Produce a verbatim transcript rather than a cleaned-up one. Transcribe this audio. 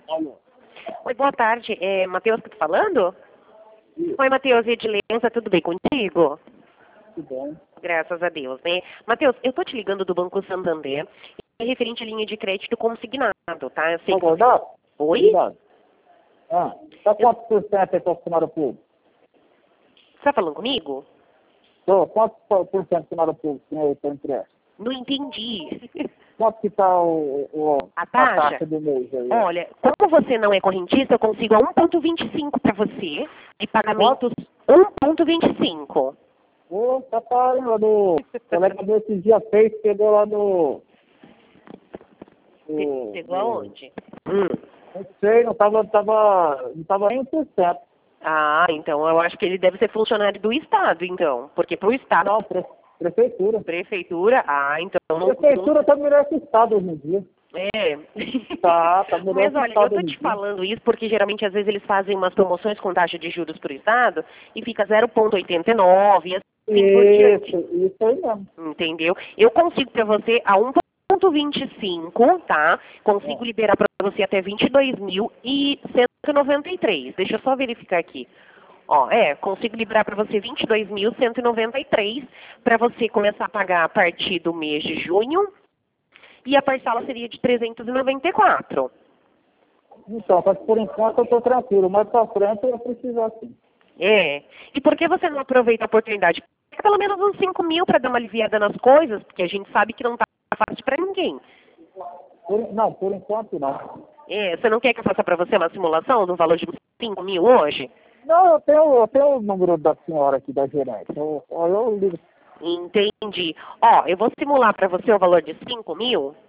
Alô. Oi, boa tarde. É Matheus que tá falando? Isso. Oi, Matheus, Edilenza, tudo bem contigo? Tudo bem. Graças a Deus, né? Matheus, eu tô te ligando do Banco Santander, é referente à linha de crédito consignado, tá? Eu sei Tá que você... guardado? Oi? Cuidado. Ah, tá quantos por cento aí para o funcionário público? Você tá falando comigo? Tô, quantos por cento do funcionário público tem aí para empréstimo? Não entendi. Quanto que tá o, o, A a taxa? taxa do mês aí? Olha, como você não é correntista, eu consigo a um vírgula vinte e cinco para você e pagamentos um vírgula vinte e cinco. Ô, tá parando. O colega meu esses dias fez, pegou lá no... no, Pegou no aonde? Hum. não sei, não tava, tava, não tava nem um por cento. Ah, então eu acho que ele deve ser funcionário do Estado, então. Porque pro Estado, Não, pre, prefeitura. prefeitura, ah, então não... Prefeitura tá melhor que o Estado hoje em dia. É. Tá, tá melhor Mas que o olha, eu Estado tô hoje em te dia. falando isso porque geralmente às vezes eles fazem umas promoções com taxa de juros pro Estado e fica zero vírgula oitenta e nove e assim por diante. Isso, isso aí mesmo. Entendeu? Eu consigo para você a um vírgula vinte e cinco, tá? Consigo É. liberar para você até vinte e dois mil cento e noventa e três. Deixa eu só verificar aqui. Ó, é, consigo liberar para você vinte e dois mil cento e noventa e três para você começar a pagar a partir do mês de junho e a parcela seria de trezentos e noventa e quatro. Então, mas por enquanto eu tô tranquilo, mas pra frente eu vou precisar sim. É. E por que você não aproveita a oportunidade? Pega pelo menos uns cinco mil para dar uma aliviada nas coisas, porque a gente sabe que não tá fácil para ninguém. Por, não, por enquanto não. É, você não quer que eu faça para você uma simulação do valor de cinco mil hoje? Não, eu tenho, eu tenho o número da senhora aqui, da gerente. Eu, eu, eu ligo. Entendi. Ó, eu vou simular para você o valor de cinco mil.